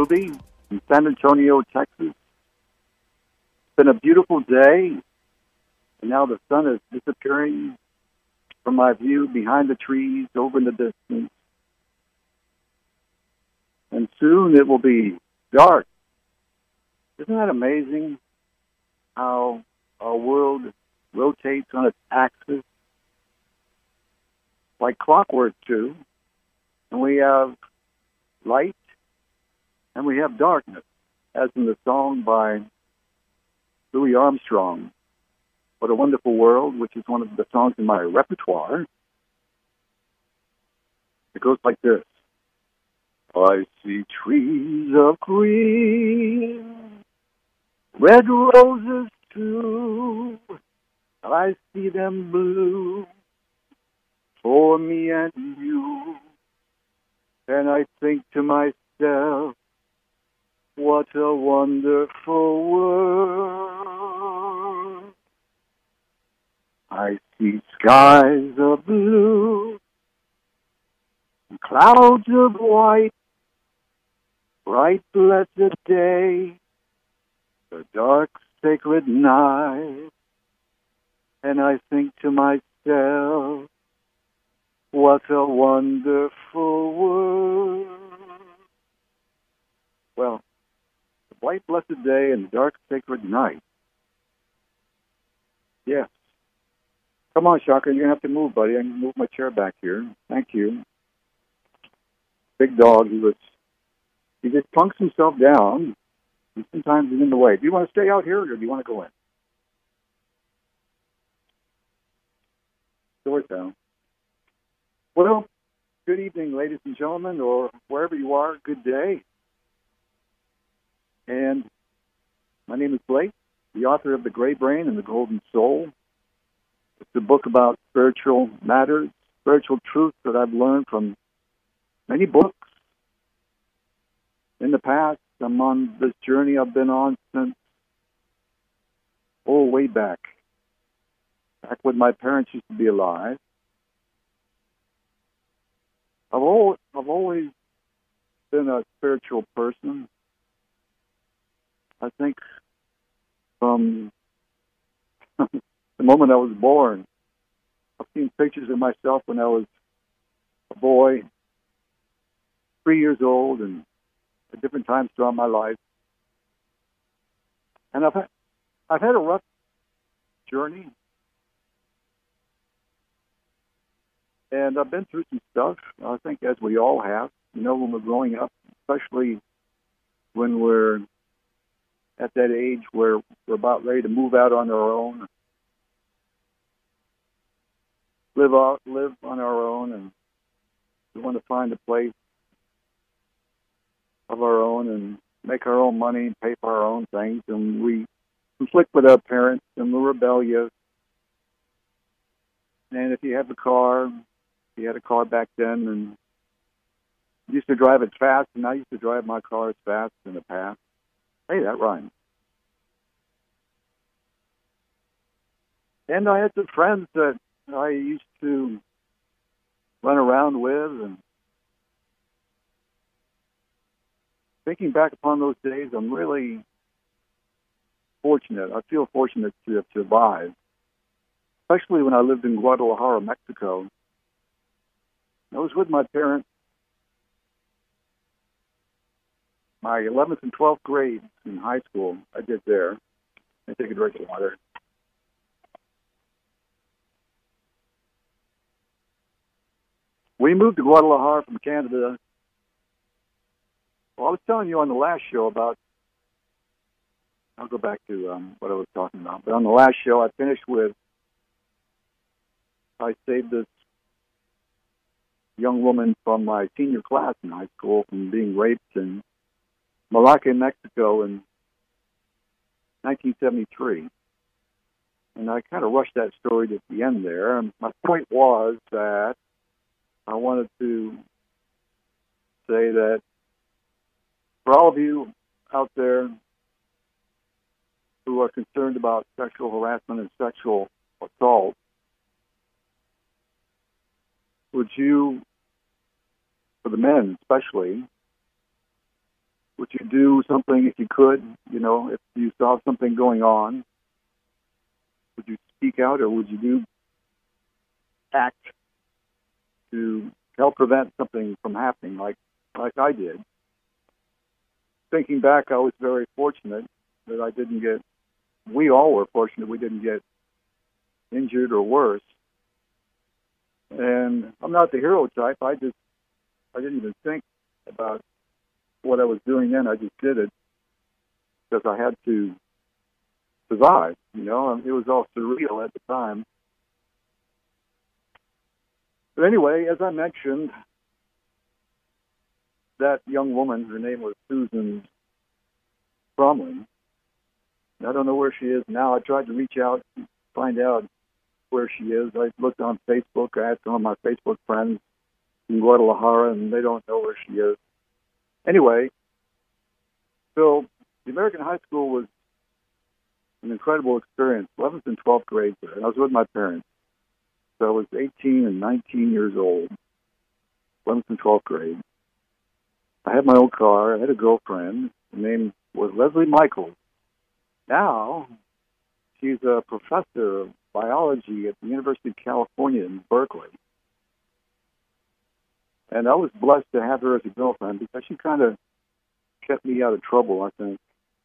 Ruby in San Antonio, Texas. It's been a beautiful day, and now the sun is disappearing from my view behind the trees over in the distance. And soon it will be dark. Isn't that amazing how our world rotates on its axis like clockwork too? And we have light and we have darkness, as in the song by Louis Armstrong, What a Wonderful World, which is one of the songs in my repertoire. It goes like this. I see trees of green, red roses too. I see them blue for me and you. And I think to myself, what a wonderful world. I see skies of blue, clouds of white, bright blessed day, the dark sacred night. And I think to myself, what a wonderful world. Well, the bright blessed day and the dark sacred night. Yes. Come on, Shaka, you're going to have to move, buddy. I can move my chair back here. Thank you. Big dog, he just plunks himself down, and sometimes he's in the way. Do you want to stay out here, or do you want to go in? Doors down. Well, good evening, ladies and gentlemen, or wherever you are, good day. And my name is Blake, the author of The Gray Brain and the Golden Soul. It's a book about spiritual matters, spiritual truths that I've learned from many books. In the past, I'm on this journey I've been on since, way back when my parents used to be alive. I've always been a spiritual person. I think from the moment I was born, I've seen pictures of myself when I was a boy, 3 years old, and at different times throughout my life. And I've had a rough journey. And I've been through some stuff, I think, as we all have, when we're growing up, especially when we're at that age where we're about ready to move out on our own, live on our own, and we want to find a place of our own and make our own money and pay for our own things. And we conflict with our parents, and we're rebellious. And if you have a car, you had a car back then, and you used to drive it fast, and I used to drive my car as fast in the past. Hey, that rhymes. And I had some friends that I used to run around with, and thinking back upon those days, I'm really fortunate. I feel fortunate to have survived, especially when I lived in Guadalajara, Mexico. I was with my parents my 11th and 12th grades in high school. I did there. I take a drink of water. We moved to Guadalajara from Canada. Well, I was telling you on the last show about, I'll go back to what I was talking about. But on the last show, I finished with, I saved this young woman from my senior class in high school from being raped in Malacca, Mexico in 1973. And I kind of rushed that story to the end there. And my point was that I wanted to say that for all of you out there who are concerned about sexual harassment and sexual assault, would you, for the men especially, Would you do something if you could? If you saw something going on, would you speak out, or would you act to help prevent something from happening, like I did? Thinking back, I was very fortunate that I didn't get. We all were fortunate we didn't get injured or worse. And I'm not the hero type. I didn't even think about what I was doing then. I just did it because I had to survive. It was all surreal at the time. But anyway, as I mentioned, that young woman, her name was Susan Bromley. I don't know where she is now. I tried to reach out, find out where she is. I looked on Facebook. I asked some of my Facebook friends in Guadalajara, and they don't know where she is. Anyway, so the American high school was an incredible experience, 11th and 12th grade there. And I was with my parents. So I was 18 and 19 years old, 11th and 12th grade. I had my own car. I had a girlfriend. Her name was Leslie Michaels. Now, she's a professor of biology at the University of California in Berkeley. And I was blessed to have her as a girlfriend because she kind of kept me out of trouble, I think.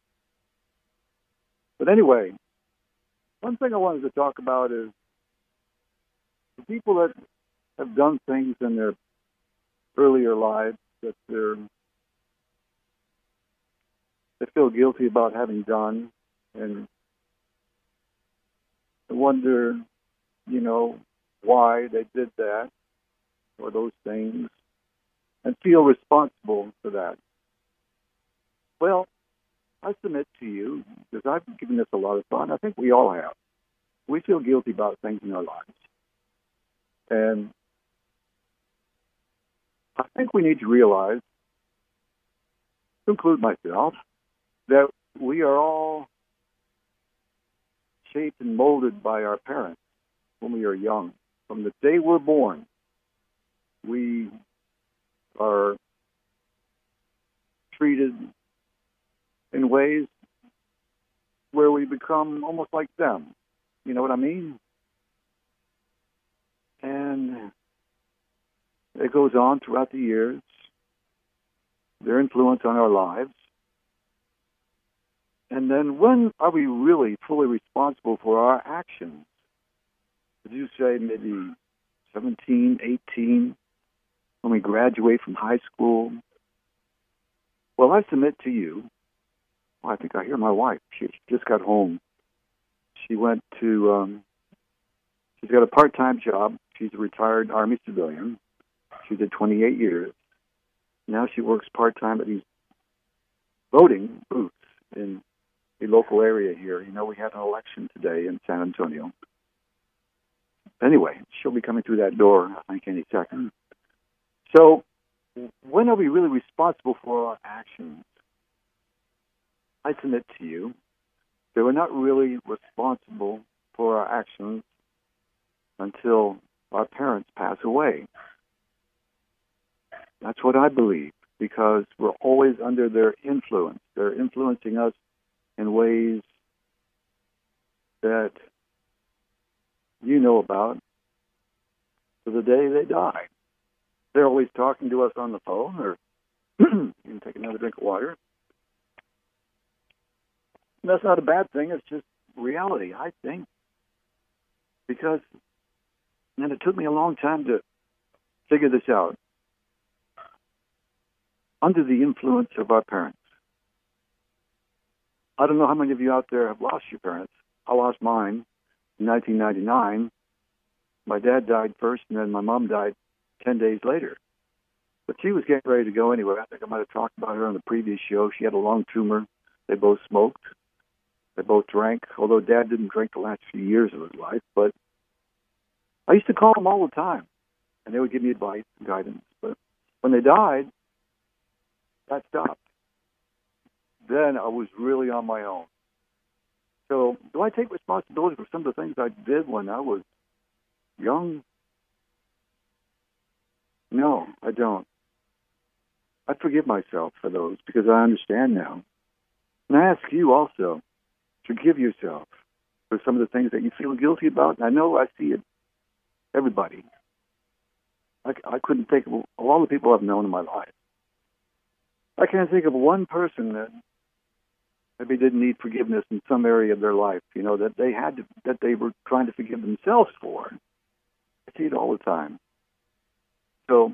But anyway, one thing I wanted to talk about is the people that have done things in their earlier lives that they feel guilty about having done, and I wonder, why they did that or those things, and feel responsible for that. Well, I submit to you, because I've given this a lot of thought, and I think we all have. We feel guilty about things in our lives. And I think we need to realize, to include myself, that we are all shaped and molded by our parents when we are young. From the day we're born, we are treated in ways where we become almost like them. You know what I mean? And it goes on throughout the years, their influence on our lives. And then when are we really fully responsible for our actions? Would you say maybe 17, 18, when we graduate from high school? Well, I submit to you, I think I hear my wife. She just got home. She went to, she's got a part-time job. She's a retired Army civilian. She did 28 years. Now she works part-time at these voting booths in the local area here. We had an election today in San Antonio. Anyway, she'll be coming through that door, I think, any second. So, when are we really responsible for our actions? I submit to you that we're not really responsible for our actions until our parents pass away. That's what I believe, because we're always under their influence. They're influencing us in ways that you know about to the day they die. They're always talking to us on the phone, or you can take another drink of water. And that's not a bad thing. It's just reality, I think. Because, and it took me a long time to figure this out. Under the influence of our parents. I don't know how many of you out there have lost your parents. I lost mine in 1999. My dad died first, and then my mom died 10 days later. But she was getting ready to go anyway. I think I might have talked about her on the previous show. She had a lung tumor. They both smoked. They both drank, although Dad didn't drink the last few years of his life. But I used to call them all the time, and they would give me advice and guidance. But when they died, that stopped. Then I was really on my own. So do I take responsibility for some of the things I did when I was young? No, I don't. I forgive myself for those because I understand now. And I ask you also to forgive yourself for some of the things that you feel guilty about. And I know I see it, everybody. I couldn't think of all the people I've known in my life. I can't think of one person that maybe didn't need forgiveness in some area of their life, that that they were trying to forgive themselves for. I see it all the time. So,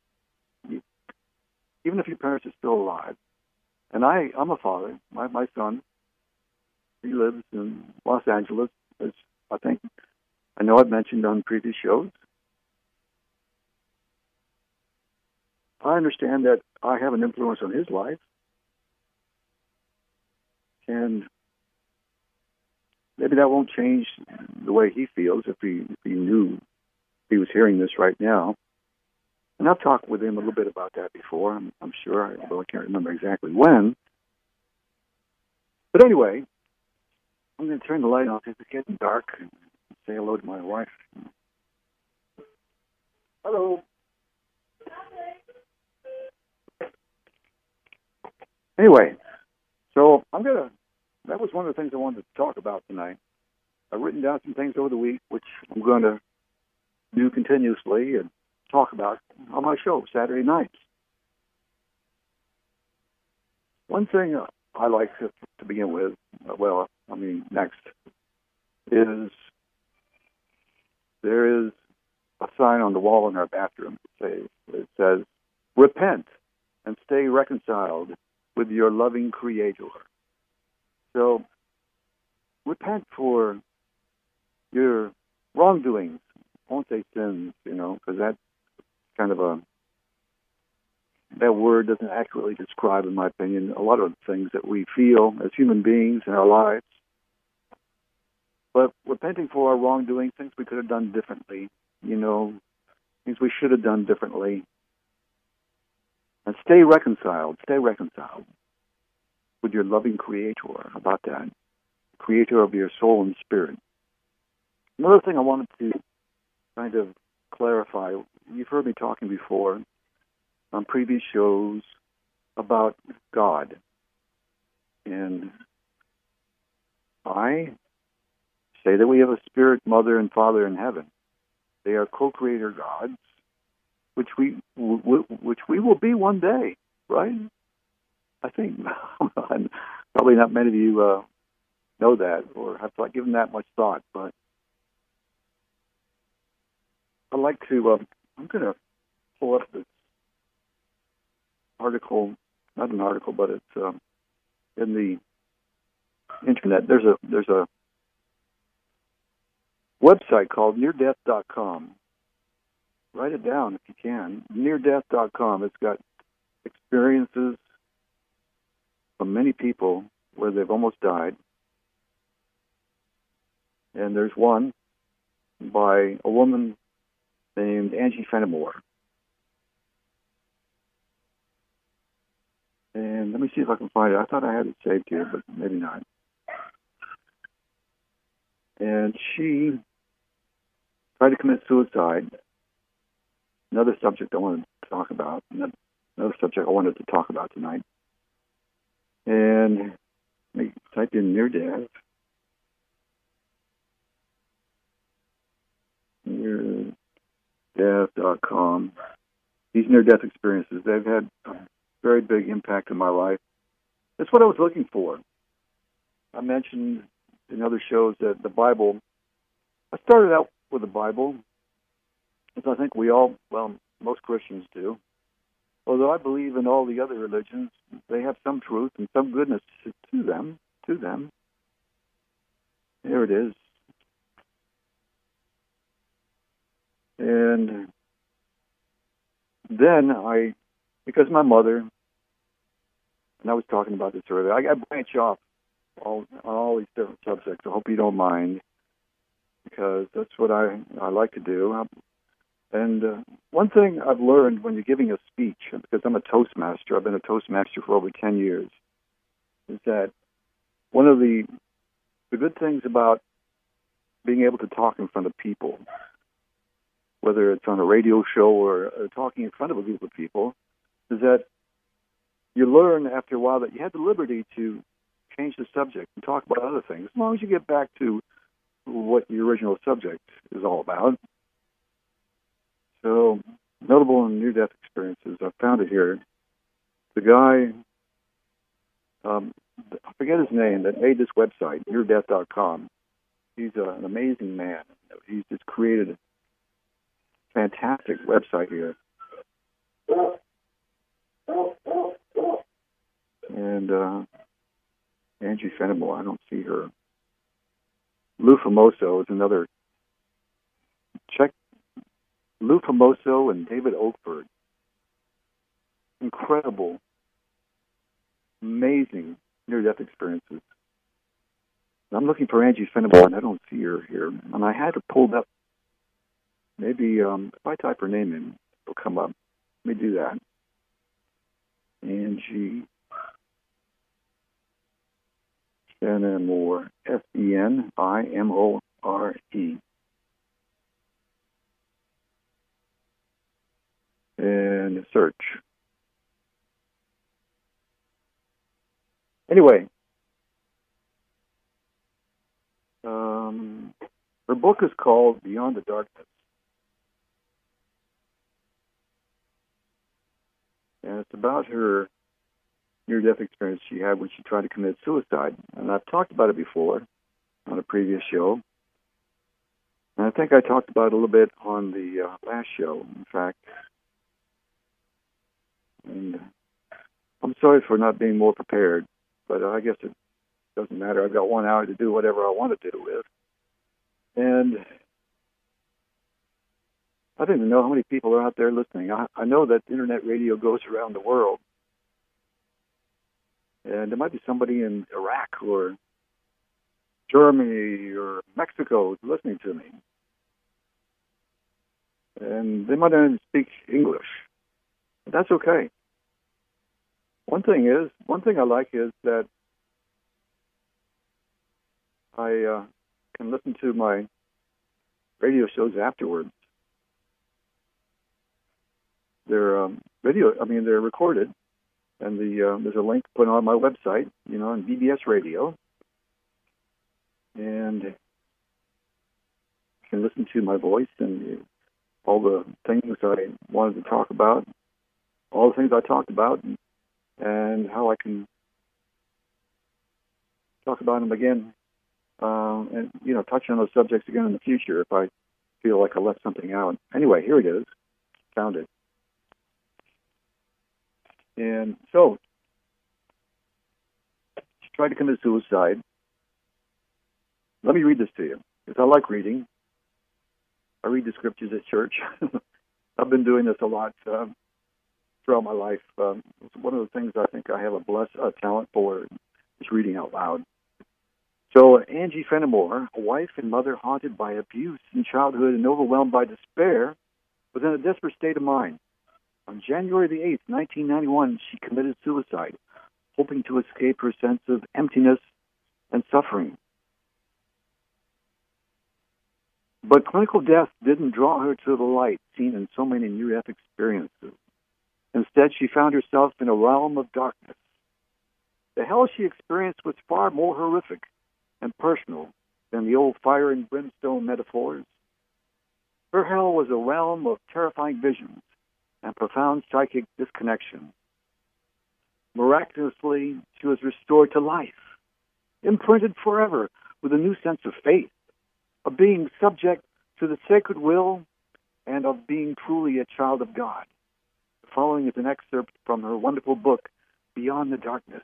even if your parents are still alive, and I'm a father, my son, he lives in Los Angeles, as I know I've mentioned on previous shows. I understand that I have an influence on his life. And maybe that won't change the way he feels if he knew he was hearing this right now. And I've talked with him a little bit about that before, I'm sure, although I can't remember exactly when. But anyway, I'm going to turn the light off. It's getting dark. And say hello to my wife. Hello. Anyway, so that was one of the things I wanted to talk about tonight. I've written down some things over the week, which I'm going to do continuously and talk about on my show Saturday nights. One thing I like to begin with, next, is there is a sign on the wall in our bathroom. It says, "Repent and stay reconciled with your loving Creator." So, repent for your wrongdoings. I won't say sins, because that's kind of that word doesn't accurately describe, in my opinion, a lot of the things that we feel as human beings in our lives. But repenting for our wrongdoing, things we could have done differently, things we should have done differently. And stay reconciled with your loving Creator. About that. Creator of your soul and spirit. Another thing I wanted to kind of clarify, you've heard me talking before on previous shows about God. And I say that we have a spirit mother and father in heaven. They are co-creator gods, which we will be one day, right? I think probably not many of you know that or have given that much thought, but I'd like to. I'm going to pull up this article, not an article, but it's in the internet. There's a website called neardeath.com. Write it down if you can. Neardeath.com. It's got experiences from many people where they've almost died. And there's one by a woman named Angie Fenimore. And let me see if I can find it. I thought I had it saved here, but maybe not. And she tried to commit suicide. Another subject I wanted to talk about. Another subject I wanted to talk about tonight. And let me type in near death. Neardeath.com. These near-death experiences, they've had a very big impact on my life. That's what I was looking for. I mentioned in other shows that the Bible, I started out with the Bible, as I think most Christians do. Although I believe in all the other religions, they have some truth and some goodness to them. There it is. And then because my mother, and I was talking about this earlier, I branch off on all these different subjects. I hope you don't mind, because that's what I like to do. And one thing I've learned when you're giving a speech, because I'm a Toastmaster, I've been a Toastmaster for over 10 years, is that one of the good things about being able to talk in front of people, whether it's on a radio show or talking in front of a group of people, is that you learn after a while that you have the liberty to change the subject and talk about other things, as long as you get back to what the original subject is all about. So, notable and near-death experiences. I found it here. The guy, I forget his name, that made this website, neardeath.com. He's an amazing man. He's just created a fantastic website here. And Angie Fenimore, I don't see her. Lou Famoso is another. Check Lou Famoso and David Oakford. Incredible, amazing near-death experiences. I'm looking for Angie Fenimore, and I don't see her here. And I had it pulled up. Maybe if I type her name in, it'll come up. Let me do that. Angie Fenimore, Fenimore. And search. Anyway, her book is called Beyond the Darkness. And it's about her near-death experience she had when she tried to commit suicide. And I've talked about it before on a previous show. And I think I talked about it a little bit on the last show, in fact. And I'm sorry for not being more prepared, but I guess it doesn't matter. I've got 1 hour to do whatever I want to do with. And I don't even know how many people are out there listening. I know that internet radio goes around the world. And there might be somebody in Iraq or Germany or Mexico listening to me. And they might not even speak English. But that's okay. One thing I like is that I can listen to my radio shows afterwards. They're they're recorded, and there's a link put on my website, on BBS Radio, and you can listen to my voice and all the things I wanted to talk about, all the things I talked about, and how I can talk about them again, and touch on those subjects again in the future if I feel like I left something out. Anyway, here it is. Found it. And so, she tried to commit suicide. Let me read this to you, because I like reading. I read the scriptures at church. I've been doing this a lot throughout my life. It's one of the things I think I have a talent for is reading out loud. So, Angie Fenimore, a wife and mother haunted by abuse in childhood and overwhelmed by despair, was in a desperate state of mind. On January the 8th, 1991, she committed suicide, hoping to escape her sense of emptiness and suffering. But clinical death didn't draw her to the light seen in so many near-death experiences. Instead, she found herself in a realm of darkness. The hell she experienced was far more horrific and personal than the old fire and brimstone metaphors. Her hell was a realm of terrifying visions and profound psychic disconnection. Miraculously, she was restored to life, imprinted forever with a new sense of faith, of being subject to the sacred will, and of being truly a child of God. The following is an excerpt from her wonderful book, Beyond the Darkness.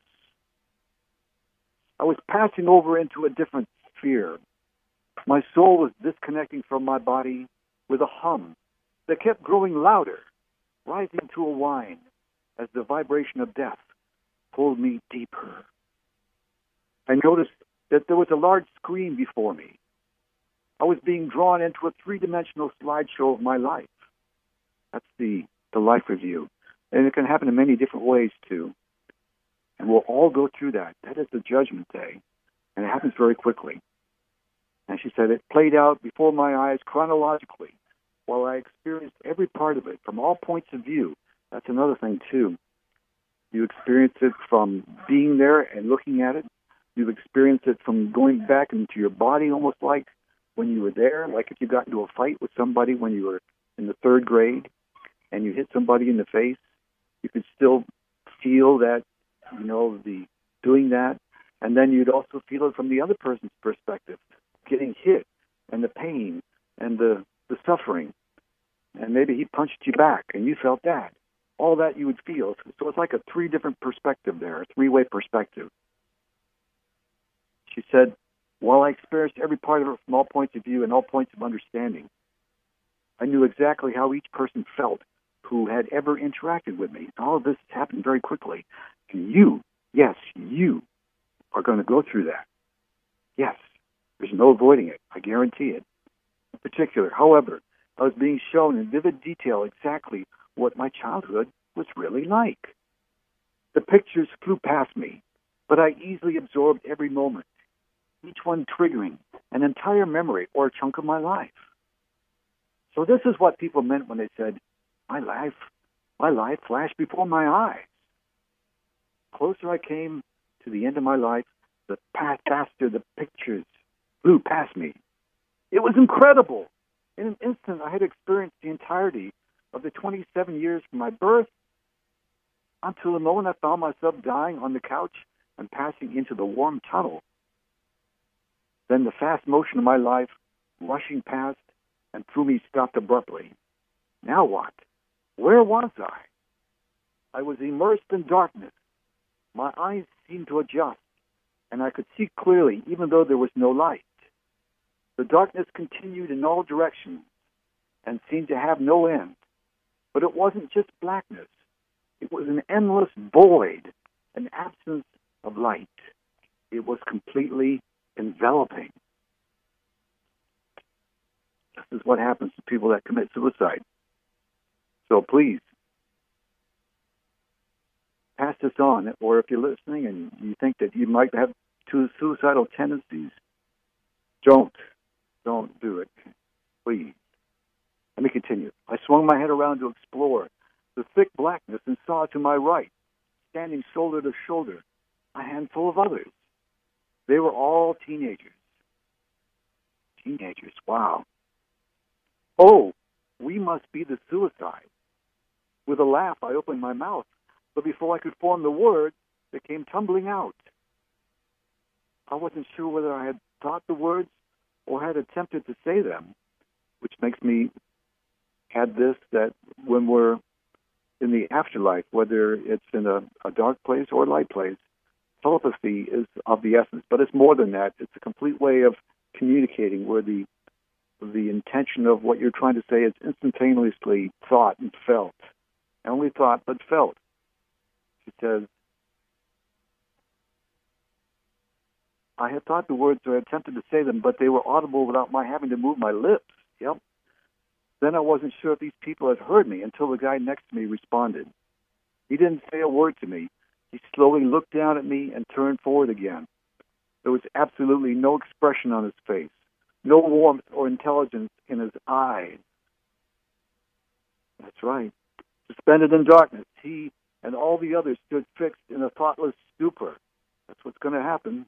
I was passing over into a different sphere. My soul was disconnecting from my body with a hum that kept growing louder, rising to a whine as the vibration of death pulled me deeper. I noticed that there was a large screen before me. I was being drawn into a three-dimensional slideshow of my life. That's the life review. And it can happen in many different ways, too. And we'll all go through that. That is the judgment day. And it happens very quickly. And she said, it played out before my eyes chronologically, while I experienced every part of it from all points of view. That's another thing, too. You experience it from being there and looking at it. You've experienced it from going back into your body, almost like when you were there, like if you got into a fight with somebody when you were in the third grade and you hit somebody in the face, you could still feel that, the doing that. And then you'd also feel it from the other person's perspective, getting hit and the pain and the suffering. And maybe he punched you back and you felt that. All that you would feel. So it's like a three different perspective there, a three-way perspective. She said, while I experienced every part of it from all points of view and all points of understanding, I knew exactly how each person felt who had ever interacted with me. All of this happened very quickly. And you, yes, you are going to go through that. Yes, there's no avoiding it. I guarantee it. In particular, however, I was being shown in vivid detail exactly what my childhood was really like. The pictures flew past me, but I easily absorbed every moment, each one triggering an entire memory or a chunk of my life. So this is what people meant when they said, my life flashed before my eyes. The closer I came to the end of my life, the faster the pictures flew past me. It was incredible. In an instant, I had experienced the entirety of the 27 years from my birth until the moment I found myself dying on the couch and passing into the warm tunnel. Then the fast motion of my life rushing past and through me stopped abruptly. Now what? Where was I? I was immersed in darkness. My eyes seemed to adjust, and I could see clearly even though there was no light. The darkness continued in all directions and seemed to have no end. But it wasn't just blackness. It was an endless void, an absence of light. It was completely enveloping. This is what happens to people that commit suicide. So please, pass this on. Or if you're listening and you think that you might have two suicidal tendencies, don't do it. Please. Let me continue. I swung my head around to explore the thick blackness and saw to my right, standing shoulder to shoulder, a handful of others. They were all teenagers. Teenagers, wow. Oh, we must be the suicide. With a laugh, I opened my mouth, but before I could form the words, they came tumbling out. I wasn't sure whether I had thought the words or had attempted to say them, which makes me add this, that when we're in the afterlife, whether it's in a dark place or a light place, telepathy is of the essence. But it's more than that. It's a complete way of communicating where the intention of what you're trying to say is instantaneously thought and felt. Not only thought, but felt. She says, I had thought the words or attempted to say them, but they were audible without my having to move my lips. Yep. Then I wasn't sure if these people had heard me until the guy next to me responded. He didn't say a word to me. He slowly looked down at me and turned forward again. There was absolutely no expression on his face, no warmth or intelligence in his eyes. That's right. Suspended in darkness, he and all the others stood fixed in a thoughtless stupor. That's what's going to happen.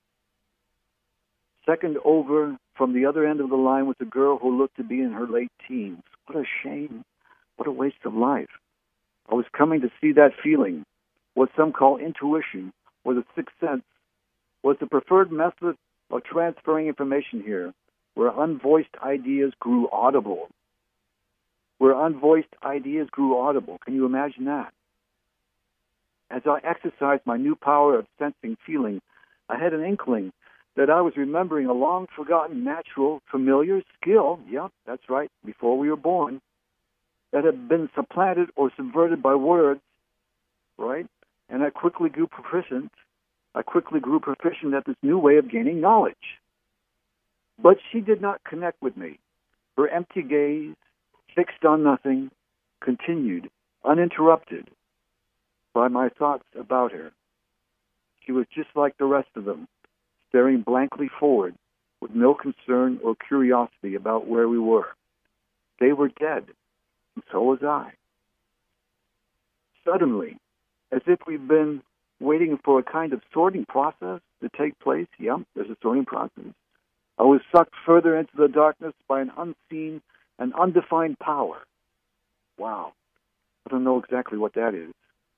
Second over from the other end of the line was a girl who looked to be in her late teens. What a shame. What a waste of life. I was coming to see that feeling, what some call intuition, or the sixth sense, was the preferred method of transferring information here, where unvoiced ideas grew audible. Where unvoiced ideas grew audible. Can you imagine that? As I exercised my new power of sensing feeling, I had an inkling that I was remembering a long-forgotten, natural, familiar skill, yeah, that's right, before we were born, that had been supplanted or subverted by words, right? And I quickly grew proficient. at this new way of gaining knowledge. But she did not connect with me. Her empty gaze, fixed on nothing, continued, uninterrupted by my thoughts about her. She was just like the rest of them, staring blankly forward with no concern or curiosity about where we were. They were dead, and so was I. Suddenly, as if we've been waiting for a kind of sorting process to take place. Yeah, there's a sorting process. I was sucked further into the darkness by an unseen and undefined power. Wow. I don't know exactly what that is.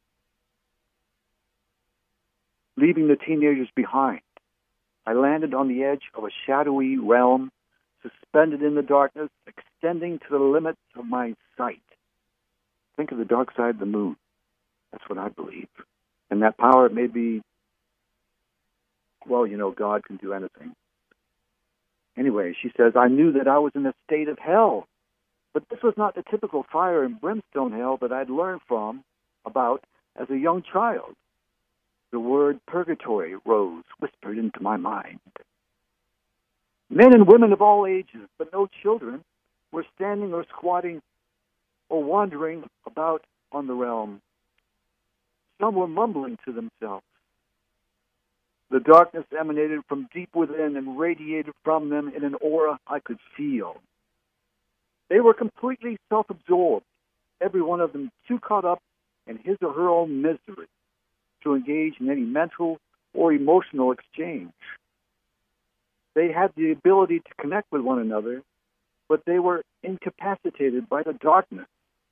Leaving the teenagers behind, I landed on the edge of a shadowy realm, suspended in the darkness, extending to the limits of my sight. Think of the dark side of the moon. That's what I believe. And that power may be, well, God can do anything. Anyway, she says, I knew that I was in a state of hell. But this was not the typical fire and brimstone hell that I'd learned about as a young child. The word purgatory rose, whispered into my mind. Men and women of all ages, but no children, were standing or squatting or wandering about on the realm. Some were mumbling to themselves. The darkness emanated from deep within and radiated from them in an aura I could feel. They were completely self-absorbed, every one of them too caught up in his or her own misery to engage in any mental or emotional exchange. They had the ability to connect with one another, but they were incapacitated by the darkness.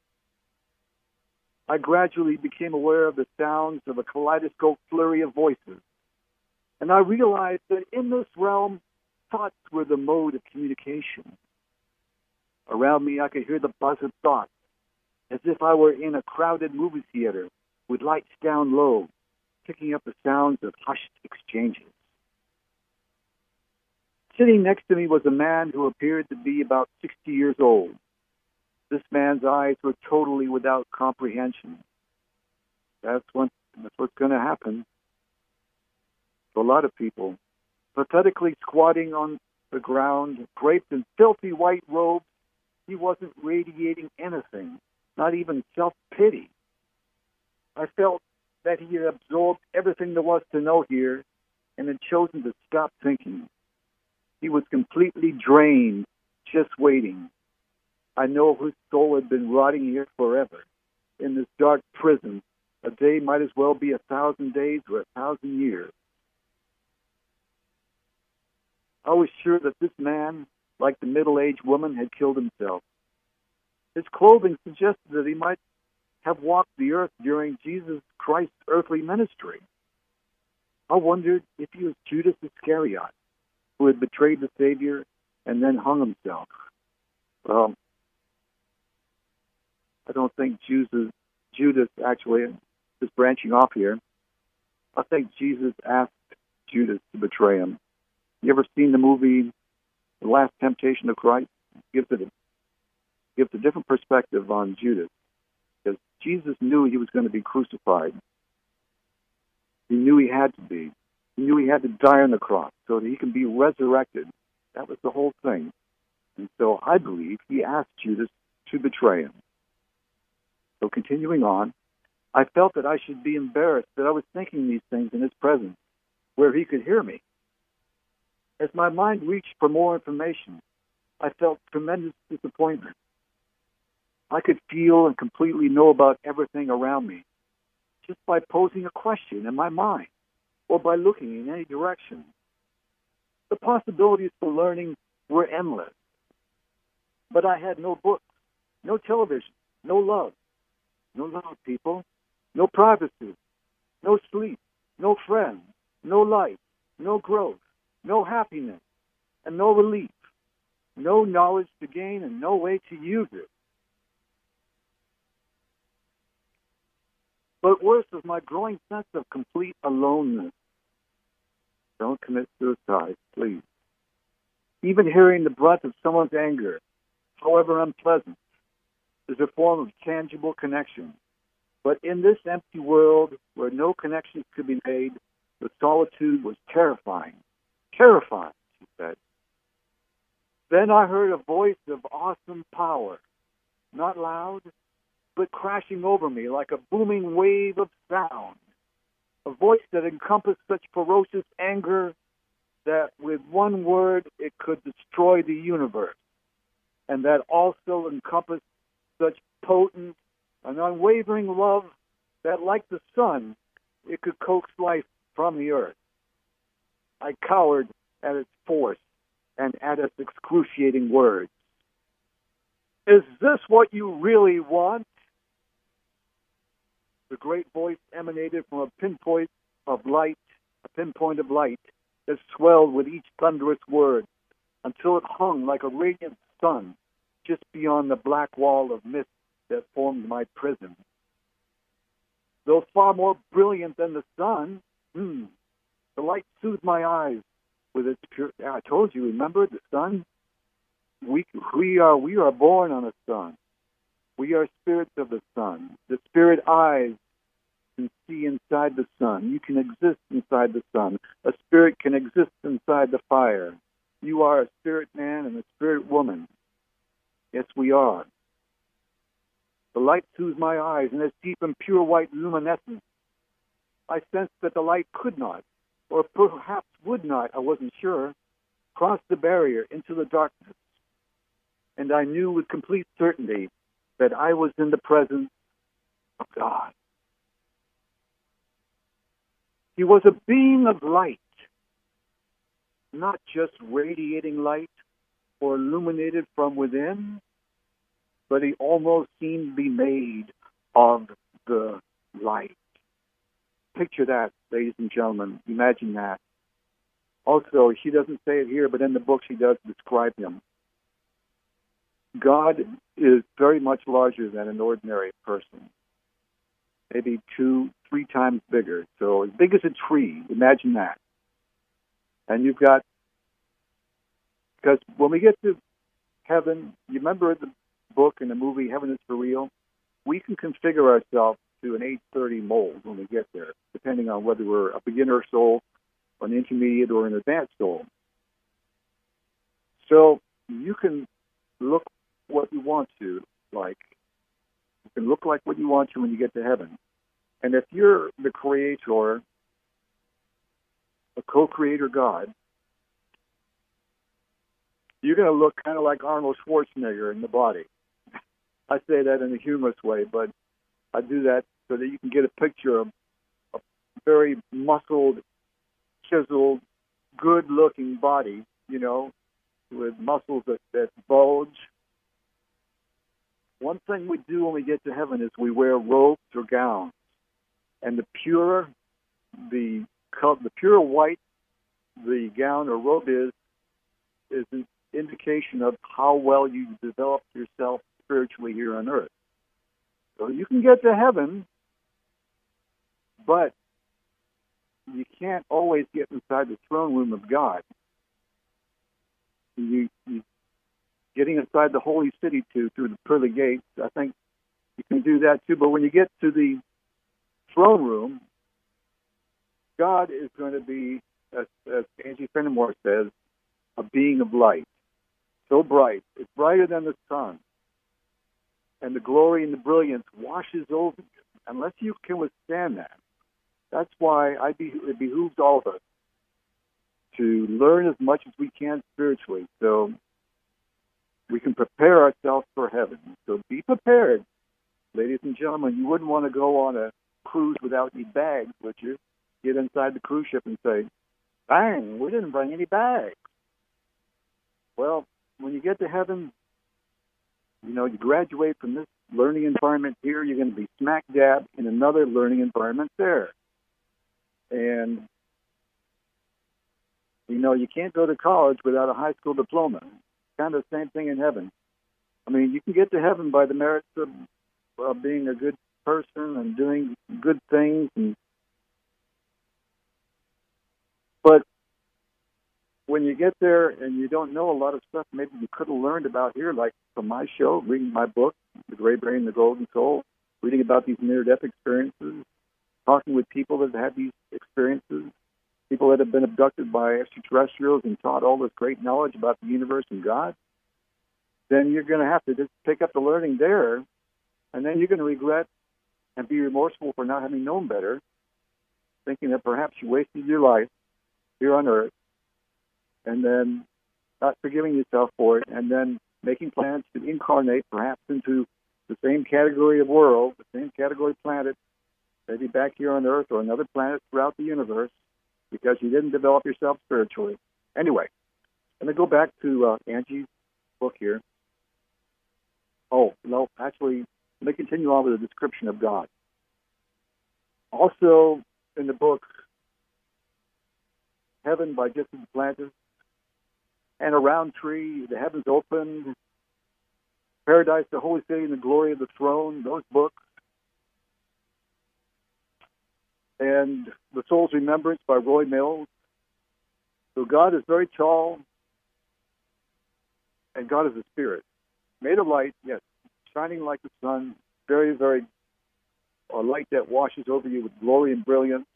I gradually became aware of the sounds of a kaleidoscope flurry of voices, and I realized that in this realm, thoughts were the mode of communication. Around me, I could hear the buzz of thoughts, as if I were in a crowded movie theater with lights down low, picking up the sounds of hushed exchanges. Sitting next to me was a man who appeared to be about 60 years old. This man's eyes were totally without comprehension. That's what's going to happen to a lot of people. Pathetically squatting on the ground, draped in filthy white robes, he wasn't radiating anything, not even self-pity. I felt that he had absorbed everything there was to know here and had chosen to stop thinking. He was completely drained, just waiting. I know his soul had been rotting here forever. In this dark prison, a day might as well be 1,000 days or 1,000 years. I was sure that this man, like the middle-aged woman, had killed himself. His clothing suggested that he might have walked the earth during Jesus Christ's earthly ministry. I wondered if he was Judas Iscariot, who had betrayed the Savior and then hung himself. Well, I don't think Judas actually is branching off here. I think Jesus asked Judas to betray him. You ever seen the movie The Last Temptation of Christ? Gives a different perspective on Judas, because Jesus knew he was going to be crucified. He knew he had to be. He knew he had to die on the cross so that he can be resurrected. That was the whole thing. And so I believe he asked Judas to betray him. So continuing on, I felt that I should be embarrassed that I was thinking these things in his presence, where he could hear me. As my mind reached for more information, I felt tremendous disappointment. I could feel and completely know about everything around me just by posing a question in my mind or by looking in any direction. The possibilities for learning were endless. But I had no books, no television, no love, people, no privacy, no sleep, no friends, no life, no growth, no happiness, and no relief, no knowledge to gain and no way to use it. But worse was my growing sense of complete aloneness. Don't commit suicide, please. Even hearing the breath of someone's anger, however unpleasant, is a form of tangible connection. But in this empty world where no connections could be made, the solitude was terrifying. Terrifying, she said. Then I heard a voice of awesome power, not loud, but crashing over me like a booming wave of sound. A voice that encompassed such ferocious anger that with one word it could destroy the universe, and that also encompassed such potent and unwavering love that, like the sun, it could coax life from the earth. I cowered at its force and at its excruciating words. Is this what you really want? The great voice emanated from a pinpoint of light that swelled with each thunderous word until it hung like a radiant sun just beyond the black wall of mist that formed my prison. Though far more brilliant than the sun, the light soothed my eyes with its pure. I told you, remember the sun? We are born on a sun. We are spirits of the sun. The spirit eyes can see inside the sun. You can exist inside the sun. A spirit can exist inside the fire. You are a spirit man and a spirit woman. Yes, we are. The light soothes my eyes in its deep and pure white luminescence. I sensed that the light could not, or perhaps would not, I wasn't sure, cross the barrier into the darkness. And I knew with complete certainty that I was in the presence of God. He was a being of light, not just radiating light or illuminated from within, but he almost seemed to be made of the light. Picture that, ladies and gentlemen. Imagine that. Also, she doesn't say it here, but in the book she does describe him. God is very much larger than an ordinary person. Maybe 2-3 times bigger. So as big as a tree. Imagine that. And you've got, because when we get to heaven, you remember the book and the movie Heaven is for Real? We can configure ourselves to an 830 mold when we get there, depending on whether we're a beginner soul, or an intermediate, or an advanced soul. So you can look what you want to like. You can look like what you want to when you get to heaven. And if you're the creator, a co-creator God, you're going to look kind of like Arnold Schwarzenegger in the body. I say that in a humorous way, but I do that so that you can get a picture of a very muscled, chiseled, good-looking body, with muscles that bulge. One thing we do when we get to heaven is we wear robes or gowns. And the purer white the gown or robe is an indication of how well you develop yourself spiritually here on earth. So you can get to heaven, but you can't always get inside the throne room of God. You getting inside the holy city through the pearly gates, I think you can do that too. But when you get to the throne room, God is going to be, as Angie Fenimore says, a being of light. So bright. It's brighter than the sun. And the glory and the brilliance washes over you, unless you can withstand that. That's why it behooves all of us to learn as much as we can spiritually so we can prepare ourselves for heaven. So be prepared, ladies and gentlemen. You wouldn't want to go on a cruise without any bags, would you? Get inside the cruise ship and say, bang, we didn't bring any bags. Well, when you get to heaven, you graduate from this learning environment here, you're going to be smack dab in another learning environment there. And, you can't go to college without a high school diploma. Kind of the same thing in heaven. I mean, you can get to heaven by the merits of being a good person and doing good things. But when you get there and you don't know a lot of stuff maybe you could have learned about here, like from my show, reading my book, The Gray Brain, The Golden Soul, reading about these near-death experiences, talking with people that have had these experiences, people that have been abducted by extraterrestrials and taught all this great knowledge about the universe and God, then you're going to have to just pick up the learning there, and then you're going to regret and be remorseful for not having known better, thinking that perhaps you wasted your life here on Earth, and then not forgiving yourself for it, and then making plans to incarnate perhaps into the same category of world, the same category planet, maybe back here on Earth or another planet throughout the universe, because you didn't develop yourself spiritually. Anyway, let me go back to Angie's book here. Oh, no, actually, let me continue on with the description of God. Also, in the book, Heaven by Justin Duplantis, and A Round Tree, The Heavens Open, Paradise, The Holy City, and the Glory of the Throne, those books. And The Soul's Remembrance by Roy Mills. So God is very tall, and God is a spirit. Made of light, yes, shining like the sun, very, very, a light that washes over you with glory and brilliance.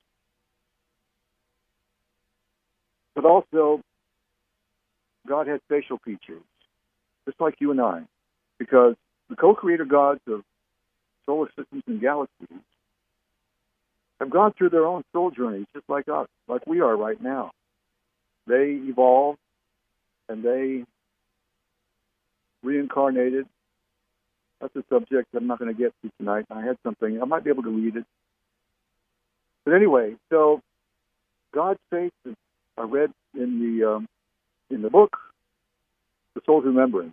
But also, God has facial features, just like you and I, because the co-creator gods of solar systems and galaxies have gone through their own soul journeys, just like us, like we are right now. They evolved, and they reincarnated. That's a subject I'm not going to get to tonight. I had something. I might be able to read it. But anyway, so God's face is, I read in the book, The Soul's Remembrance.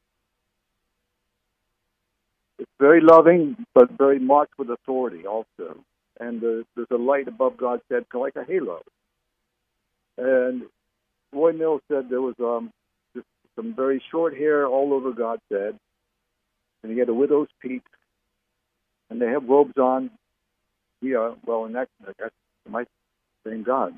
It's very loving, but very marked with authority also. And there's a light above God's head, like a halo. And Roy Mills said there was just some very short hair all over God's head, and he had a widow's peak, and they have robes on. Yeah, well, in that, I guess, am I saying God?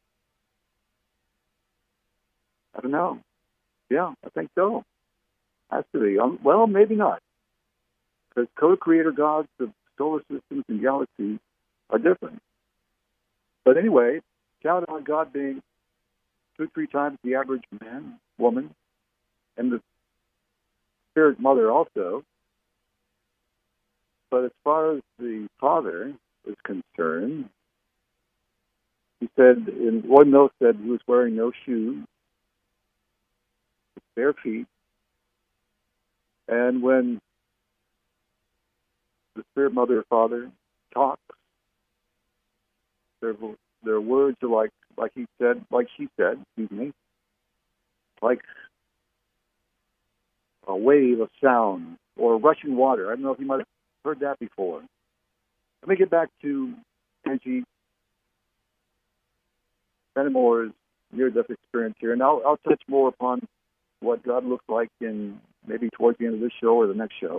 I don't know. Yeah, I think so. Has to be. Well, maybe not, because co-creator gods of solar systems and galaxies are different. But anyway, count on God being 2-3 times the average man, woman, and the Spirit Mother also. But as far as the Father is concerned, he said, Roy Mills said he was wearing no shoes, bare feet, and when the Spirit Mother or Father talks, their words are like she said, like a wave of sound or rushing water. I don't know if you might have heard that before. Let me get back to Angie Fenimore's near-death experience here, and I'll touch more upon what God looks like in maybe towards the end of this show or the next show.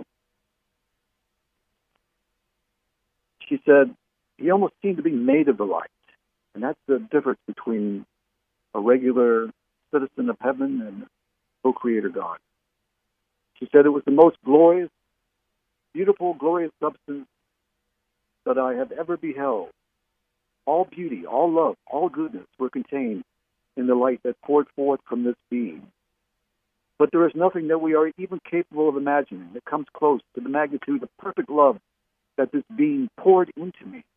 She said he almost seemed to be made of the light, and that's the difference between a regular citizen of heaven and co-creator God. She said it was the most glorious, beautiful, glorious substance that I have ever beheld. All beauty, all love, all goodness were contained in the light that poured forth from this being. But there is nothing that we are even capable of imagining that comes close to the magnitude of perfect love that this being poured into me.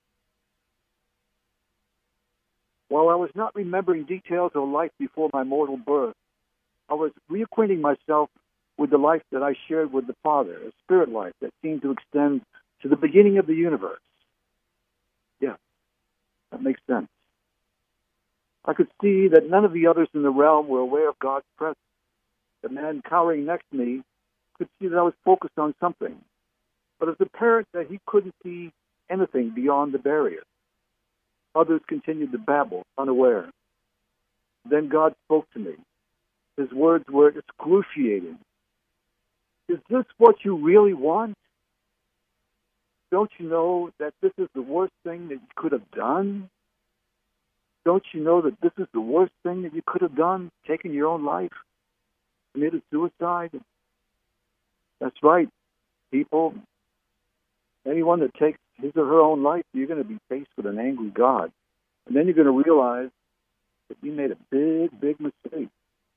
While I was not remembering details of life before my mortal birth, I was reacquainting myself with the life that I shared with the Father, a spirit life that seemed to extend to the beginning of the universe. Yeah, that makes sense. I could see that none of the others in the realm were aware of God's presence. The man cowering next to me could see that I was focused on something, but it was apparent that he couldn't see anything beyond the barrier. Others continued to babble, unaware. Then God spoke to me. His words were excruciating. Is this what you really want? Don't you know that this is the worst thing that you could have done? Don't you know that this is the worst thing that you could have done, taking your own life, committed suicide? That's right, people. Anyone that takes his or her own life, you're going to be faced with an angry God. And then you're going to realize that you made a big, big mistake.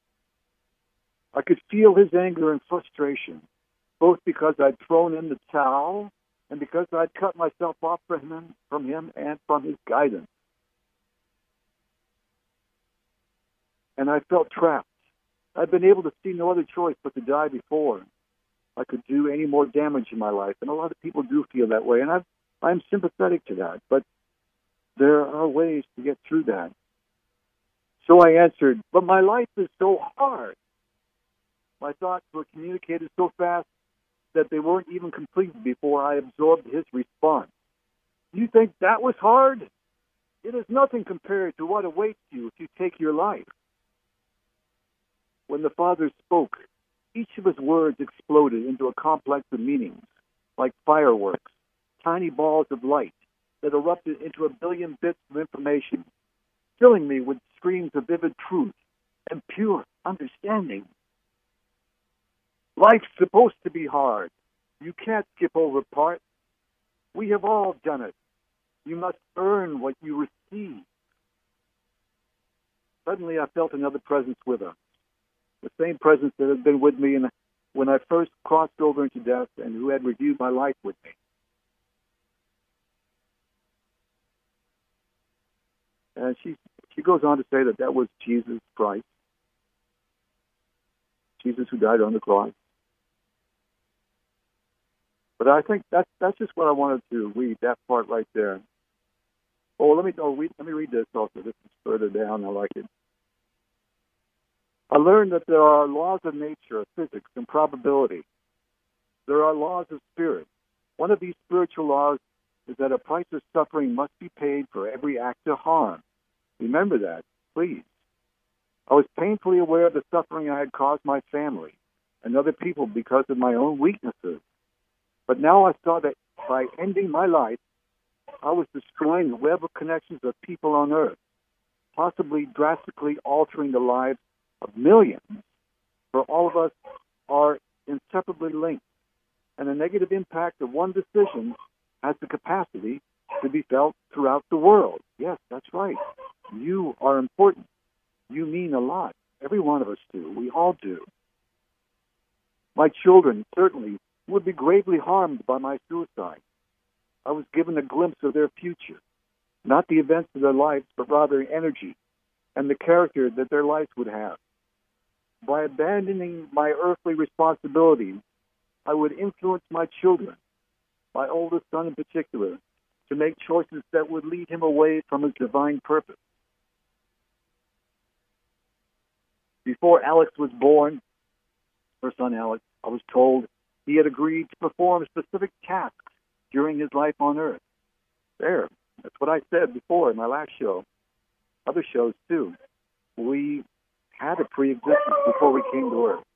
I could feel his anger and frustration, both because I'd thrown in the towel and because I'd cut myself off from him and from his guidance. And I felt trapped. I'd been able to see no other choice but to die before I could do any more damage in my life. And a lot of people do feel that way. And I've I'm sympathetic to that, but there are ways to get through that. So I answered, but my life is so hard. My thoughts were communicated so fast that they weren't even completed before I absorbed his response. You think that was hard? It is nothing compared to what awaits you if you take your life. When the Father spoke, each of his words exploded into a complex of meanings, like fireworks, tiny balls of light that erupted into a billion bits of information, filling me with screams of vivid truth and pure understanding. Life's supposed to be hard. You can't skip over parts. We have all done it. You must earn what you receive. Suddenly I felt another presence with us, the same presence that had been with me when I first crossed over into death and who had reviewed my life with me. And she goes on to say that was Jesus Christ, Jesus who died on the cross. But I think that's just what I wanted to read, that part right there. Let me read this also. This is further down. I like it. I learned that there are laws of nature, of physics, and probability. There are laws of spirit. One of these spiritual laws is that a price of suffering must be paid for every act of harm. Remember that, please. I was painfully aware of the suffering I had caused my family and other people because of my own weaknesses. But now I saw that by ending my life, I was destroying the web of connections of people on earth, possibly drastically altering the lives of millions. For all of us are inseparably linked, and the negative impact of one decision has the capacity to be felt throughout the world. Yes, that's right. You are important. You mean a lot. Every one of us do. We all do. My children certainly would be gravely harmed by my suicide. I was given a glimpse of their future, not the events of their lives, but rather energy and the character that their lives would have. By abandoning my earthly responsibilities, I would influence my children, my oldest son in particular, to make choices that would lead him away from his divine purpose. Before Alex was born, her son Alex, I was told he had agreed to perform specific tasks during his life on earth. There, that's what I said before in my last show. Other shows, too. We had a pre-existence before we came to earth.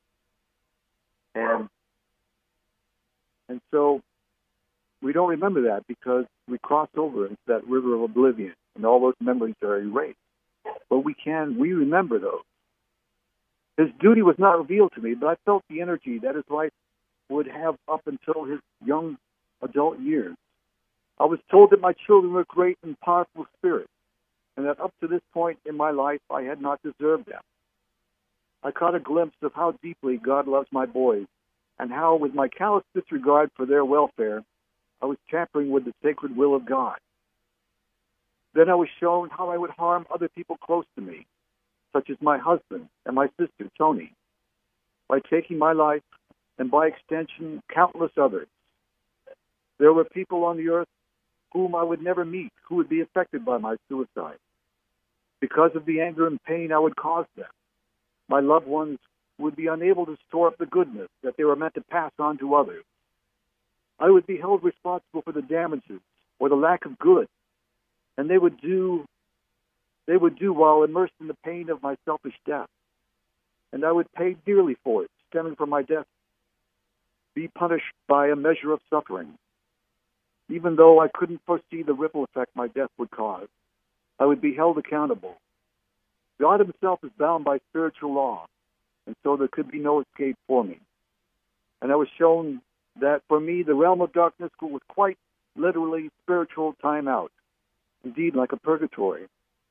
And so we don't remember that because we crossed over into that river of oblivion, and all those memories are erased. But we remember those. His duty was not revealed to me, but I felt the energy that his life would have up until his young adult years. I was told that my children were great and powerful spirits, and that up to this point in my life I had not deserved them. I caught a glimpse of how deeply God loves my boys, and how, with my callous disregard for their welfare, I was tampering with the sacred will of God. Then I was shown how I would harm other people close to me, such as my husband and my sister, Tony, by taking my life, and by extension, countless others. There were people on the earth whom I would never meet who would be affected by my suicide. Because of the anger and pain I would cause them, my loved ones would be unable to store up the goodness that they were meant to pass on to others. I would be held responsible for the damages or the lack of good, and they would do while immersed in the pain of my selfish death. And I would pay dearly for it, stemming from my death, be punished by a measure of suffering. Even though I couldn't foresee the ripple effect my death would cause, I would be held accountable. God himself is bound by spiritual law, and so there could be no escape for me. And I was shown that for me, the realm of darkness was quite literally spiritual time out, indeed like a purgatory.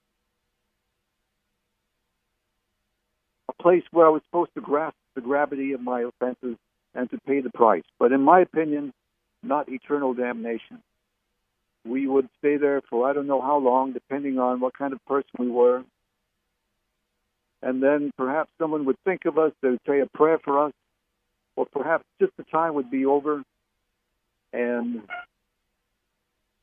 A place where I was supposed to grasp the gravity of my offenses and to pay the price. But in my opinion, not eternal damnation. We would stay there for I don't know how long, depending on what kind of person we were. And then perhaps someone would think of us, they would say a prayer for us, or perhaps just the time would be over, and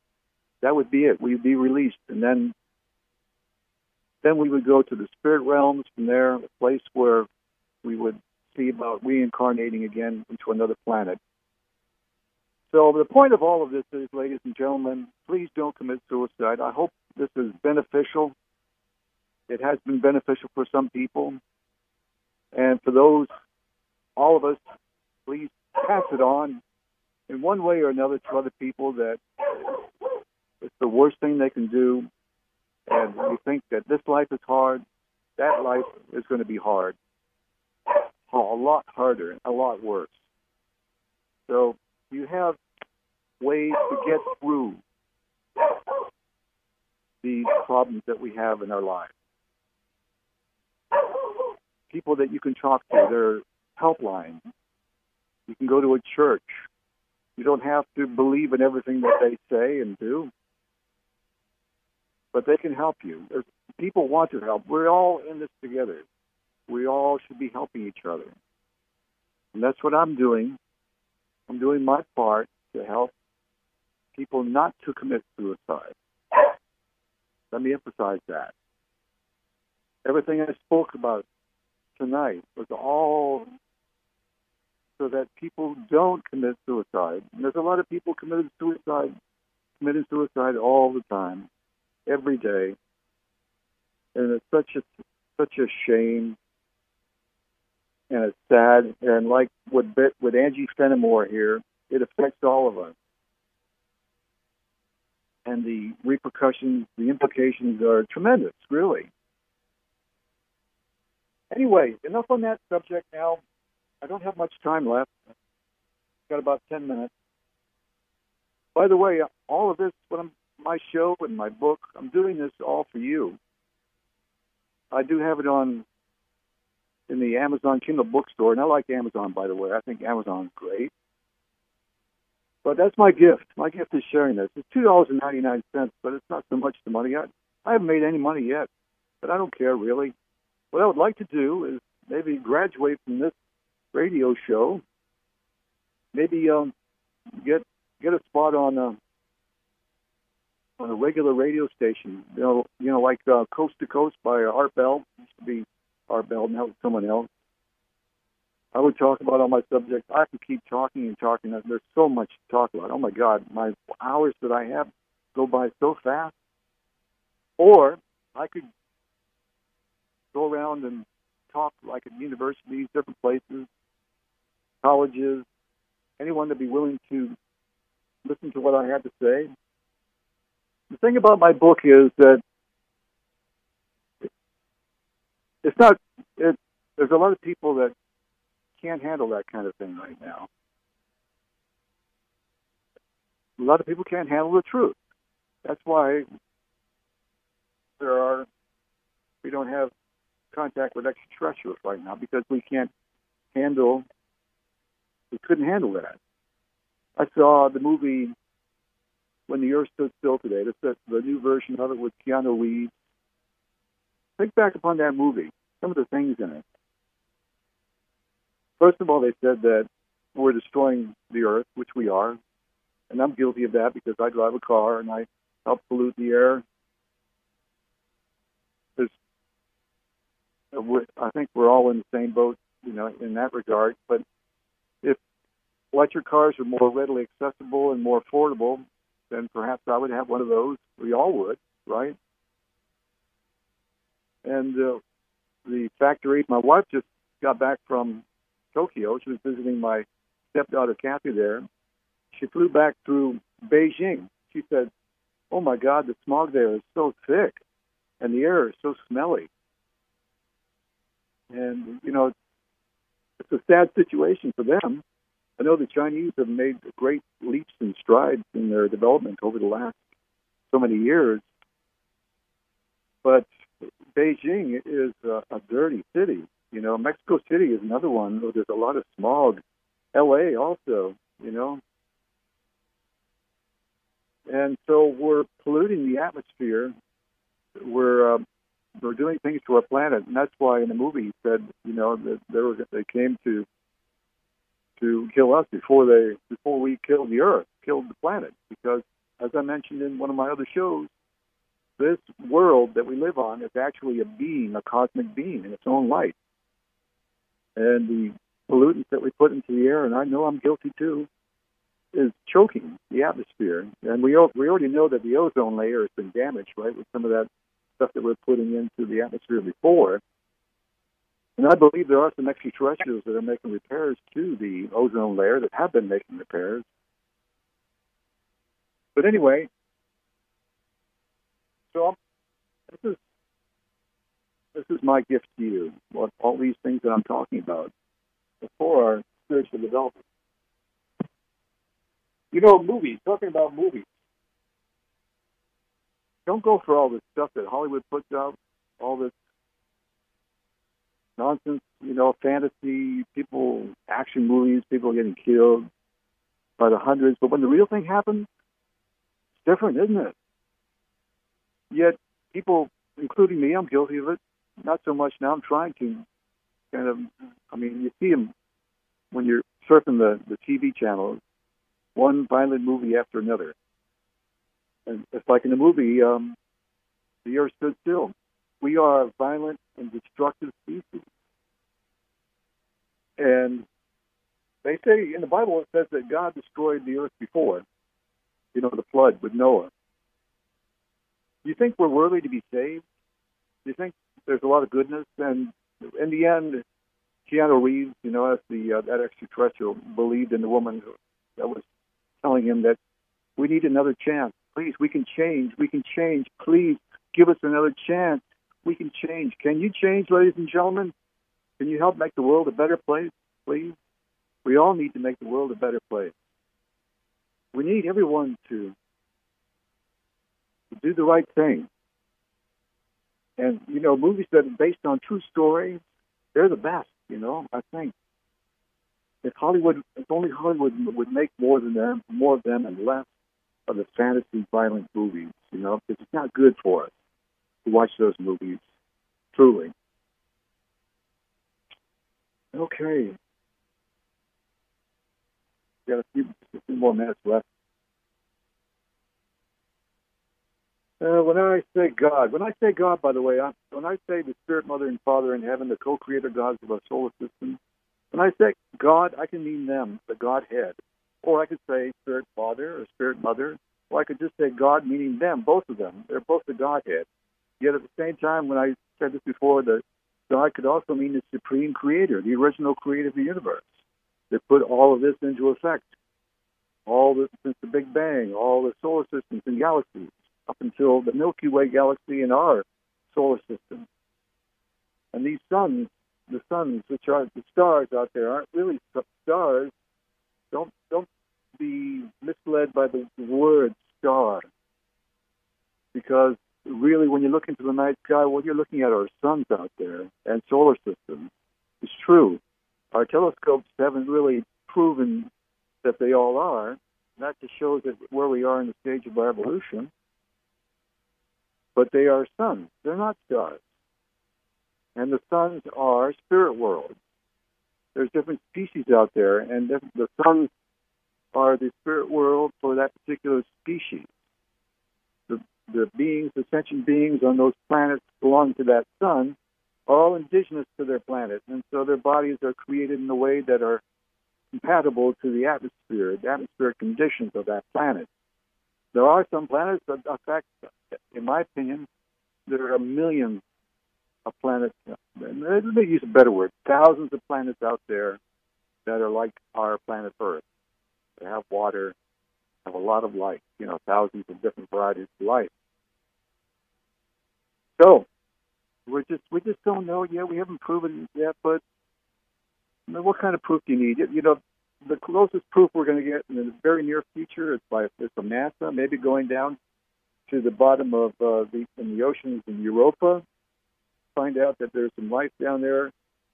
that would be it. We'd be released, and then we would go to the spirit realms from there, a place where we would see about reincarnating again into another planet. So the point of all of this is, ladies and gentlemen, please don't commit suicide. I hope this is beneficial. It has been beneficial for some people. And for those, all of us, please pass it on in one way or another to other people that it's the worst thing they can do. And you think that this life is hard, that life is going to be hard. A lot harder, a lot worse. So you have ways to get through these problems that we have in our lives. People that you can talk to, there are helplines. You can go to a church. You don't have to believe in everything that they say and do, but they can help you. People want to help. We're all in this together. We all should be helping each other. And that's what I'm doing. I'm doing my part to help people not to commit suicide. Let me emphasize that. Everything I spoke about tonight was all so that people don't commit suicide. And there's a lot of people committing suicide all the time, every day. And it's such a shame. And it's sad. And like with Angie Fenimore here, it affects all of us. And the repercussions, the implications are tremendous, really. Anyway, enough on that subject now. I don't have much time left. Got about 10 minutes. By the way, all of this, my show and my book, I'm doing this all for you. I do have it in the Amazon Kindle bookstore, and I like Amazon, by the way. I think Amazon's great. But that's my gift. My gift is sharing this. It's $2.99, but it's not so much the money. I haven't made any money yet, but I don't care, really. What I would like to do is maybe graduate from this radio show, maybe get a spot on a regular radio station. You know, like Coast to Coast by Art Bell. It used to be Art Bell, now it's someone else. I would talk about all my subjects. I could keep talking and talking. There's so much to talk about. Oh my God, my hours that I have go by so fast. Or I could go around and talk like at universities, different places, colleges, anyone to be willing to listen to what I had to say. The thing about my book is that there's a lot of people that can't handle that kind of thing right now. A lot of people can't handle the truth. That's why we don't have contact with extraterrestrials right now, because we couldn't handle that. I saw the movie When the Earth Stood Still today. That's the new version of it with Keanu Reeves. Think back upon that movie, some of the things in it. First of all, they said that we're destroying the Earth, which we are, and I'm guilty of that because I drive a car and I help pollute the air. I think we're all in the same boat, in that regard. But if electric cars are more readily accessible and more affordable, then perhaps I would have one of those. We all would, right? And the factory, my wife just got back from Tokyo. She was visiting my stepdaughter, Kathy, there. She flew back through Beijing. She said, oh, my God, the smog there is so thick, and the air is so smelly. And, it's a sad situation for them. I know the Chinese have made great leaps and strides in their development over the last so many years. But Beijing is a dirty city. Mexico City is another one where there's a lot of smog. L.A. also, And so we're polluting the atmosphere. We're doing things to our planet, and that's why in the movie he said, that they came to kill us before we killed the Earth, killed the planet, because as I mentioned in one of my other shows, this world that we live on is actually a being, a cosmic being in its own light. And the pollutants that we put into the air, and I know I'm guilty too, is choking the atmosphere. And we already know that the ozone layer has been damaged, right, with some of that stuff that we're putting into the atmosphere before. And I believe there are some extraterrestrials that are making repairs to the ozone layer, that have been making repairs. But anyway, so this is my gift to you, all these things that I'm talking about, for our spiritual development. You know, movies, talking about movies. Don't go for all this stuff that Hollywood puts out, all this nonsense, you know, fantasy, people, action movies, people getting killed by the hundreds. But when the real thing happens, it's different, isn't it? Yet people, including me, I'm guilty of it. Not so much now. I'm trying to kind of, I mean, you see them when you're surfing the TV channels, one violent movie after another. And it's like in the movie, The Earth Stood Still. We are a violent and destructive species. And they say in the Bible, it says that God destroyed the earth before, you know, the flood with Noah. Do you think we're worthy to be saved? Do you think there's a lot of goodness? And in the end, Keanu Reeves, you know, as that extraterrestrial, believed in the woman that was telling him that we need another chance. Please, we can change. We can change. Please, give us another chance. We can change. Can you change, ladies and gentlemen? Can you help make the world a better place, please? We all need to make the world a better place. We need everyone to do the right thing. And, you know, movies that are based on true stories, they're the best, you know, I think. If only Hollywood would make more of them and less of the fantasy violent movies, you know, because it's not good for us to watch those movies, truly. Okay. Got a few more minutes left. When I say God, by the way, when I say the Spirit Mother and Father in heaven, the co-creator gods of our solar system, when I say God, I can mean them, the Godhead. Or I could say Spirit Father or Spirit Mother, or I could just say God meaning them, both of them. They're both the Godhead. Yet at the same time, when I said this before, that God could also mean the Supreme Creator, the original creator of the universe, that put all of this into effect, since the Big Bang, all the solar systems and galaxies, up until the Milky Way galaxy in our solar system. And these suns, the suns, which are the stars out there, aren't really stars. Don't be misled by the word star, because really, when you look into the night sky, what you're looking at are suns out there and solar systems. It's true. Our telescopes haven't really proven that they all are. That just shows that where we are in the stage of our evolution. But they are suns. They're not stars. And the suns are spirit worlds. There's different species out there, and the suns are the spirit world for that particular species. The beings, the sentient beings on those planets belong to that sun are all indigenous to their planet, and so their bodies are created in a way that are compatible to the atmospheric conditions of that planet. There are some planets that, in fact, in my opinion, there are millions of planets, let me use a better word, thousands of planets out there that are like our planet Earth. They have water, have a lot of life, you know, thousands of different varieties of life. So we just don't know yet. We haven't proven it yet, but you know, what kind of proof do you need? You know, the closest proof we're going to get in the very near future is from NASA, maybe going down to the bottom of in the oceans in Europa, find out that there's some life down there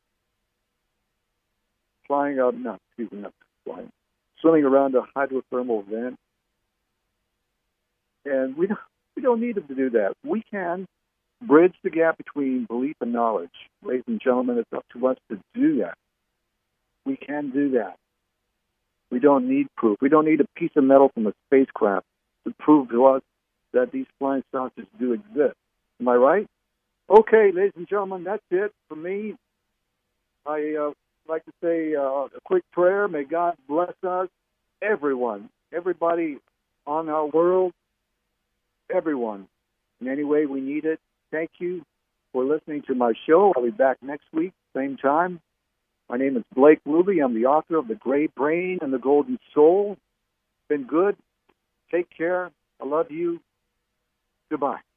swimming around a hydrothermal vent. And we don't need them to do that. We can bridge the gap between belief and knowledge. Ladies and gentlemen, it's up to us to do that. We can do that. We don't need proof. We don't need a piece of metal from a spacecraft to prove to us that these flying saucers do exist. Am I right? Okay, ladies and gentlemen, that's it for me. I like to say a quick prayer. May God bless us, everyone, everybody on our world, everyone, in any way we need it. Thank you for listening to my show. I'll be back next week, same time. My name is Blake Ruby. I'm the author of The Gray Brain and the Golden Soul. Been good. Take care. I love you. Goodbye.